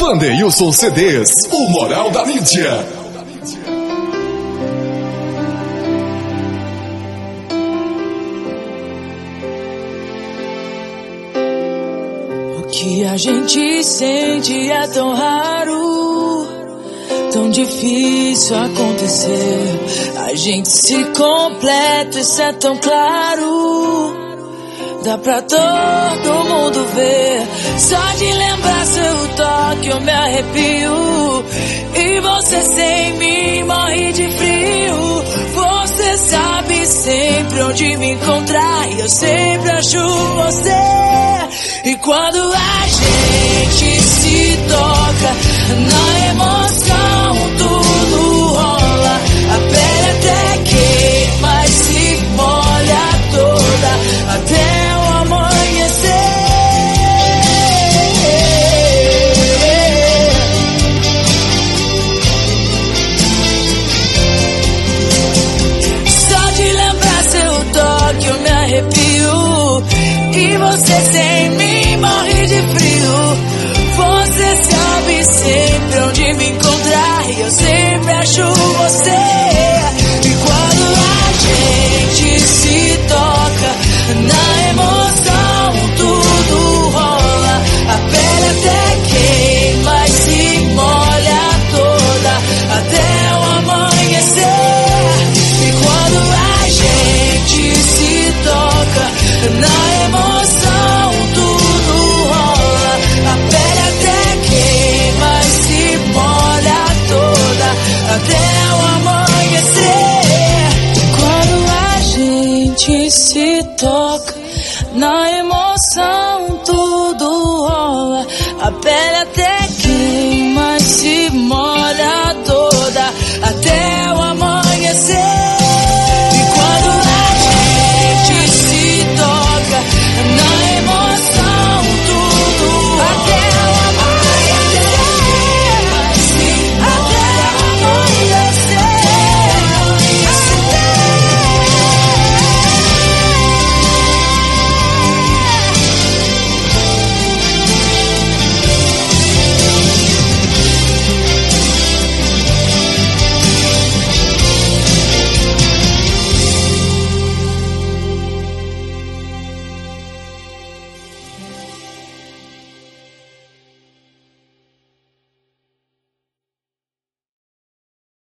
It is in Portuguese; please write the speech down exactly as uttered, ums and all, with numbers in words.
Wanderilson C Ds, o moral da mídia. O que a gente sente é tão raro, tão difícil acontecer. A gente se completa, isso é tão claro. Dá pra todo mundo ver. Só de lembrar seu toque eu me arrepio. E você sem mim morre de frio. Você sabe sempre onde me encontrar e eu sempre acho você. E quando a gente se toca, na emoção tudo rola. A pele até queima e se molha toda até o amanhecer. Só de lembrar seu toque eu me arrepio. E você sem mim morre de frio. Você sabe sempre onde me encontrar e eu sempre acho você. E quando a gente se toca, na emoção tudo rola. A pele até queima e se molha toda até o amanhecer. E quando a gente se toca, na emoção tudo rola. A pele até queima e se molha toda até o amanhecer. Quando a gente se toca, na emoção